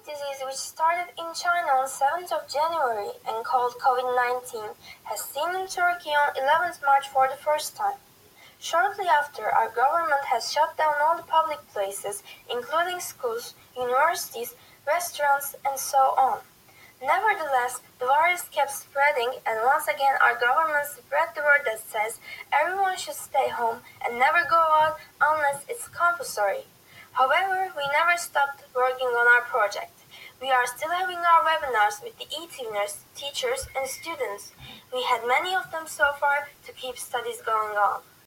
disease, which started in China on 7th of January and called COVID-19, has seen in Turkey on 11th March for the first time. Shortly after, our government has shut down all the public places, including schools, universities, restaurants, and so on. Nevertheless, the virus kept spreading, and once again our government spread the word that says everyone should stay home and never go out unless it's compulsory. However, we never stopped working on our project. We are still having our webinars with the e-tuners, teachers, and students. We had many of them so far to keep studies going on.